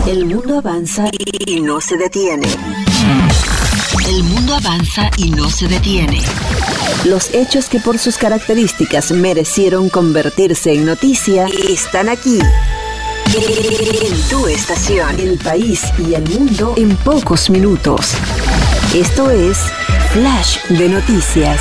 El mundo avanza y no se detiene. El mundo avanza y no se detiene. Los hechos que por sus características merecieron convertirse en noticia están aquí. En tu estación. El país y el mundo en pocos minutos. Esto es Flash de Noticias.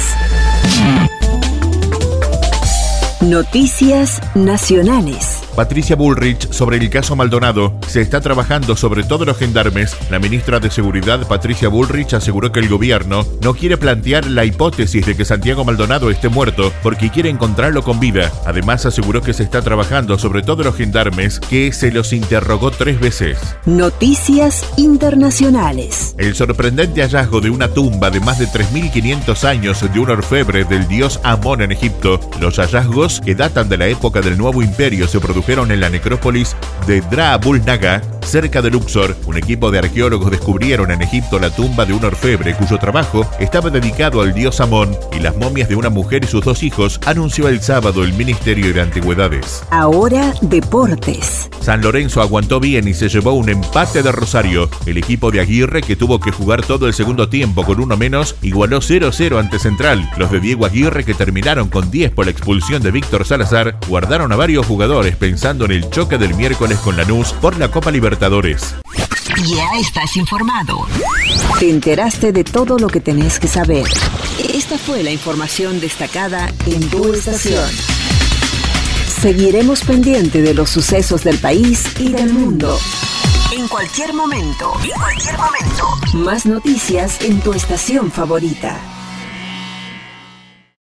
Noticias nacionales. Patricia Bullrich, sobre el caso Maldonado, se está trabajando sobre todos los gendarmes. La ministra de Seguridad, Patricia Bullrich, aseguró que el gobierno no quiere plantear la hipótesis de que Santiago Maldonado esté muerto porque quiere encontrarlo con vida. Además, aseguró que se está trabajando sobre todos los gendarmes, que se los interrogó 3 veces. Noticias internacionales. El sorprendente hallazgo de una tumba de más de 3.500 años de un orfebre del dios Amón en Egipto. Los hallazgos, que datan de la época del Nuevo Imperio, se produjeron en la necrópolis de Dra'abul Naga, cerca de Luxor. Un equipo de arqueólogos descubrieron en Egipto la tumba de un orfebre cuyo trabajo estaba dedicado al dios Amón y las momias de una mujer y sus 2 hijos, anunció el sábado el Ministerio de Antigüedades. Ahora, deportes. San Lorenzo aguantó bien y se llevó un empate de Rosario. El equipo de Aguirre, que tuvo que jugar todo el segundo tiempo con uno menos, igualó 0-0 ante Central. Los de Diego Aguirre, que terminaron con 10 por la expulsión de Víctor Salazar, guardaron a varios jugadores pensando en el choque del miércoles con Lanús por la Copa Libertadores. Ya estás informado. Te enteraste de todo lo que tenés que saber. Esta fue la información destacada en tu estación. Seguiremos pendiente de los sucesos del país y del mundo. En cualquier momento. Más noticias en tu estación favorita.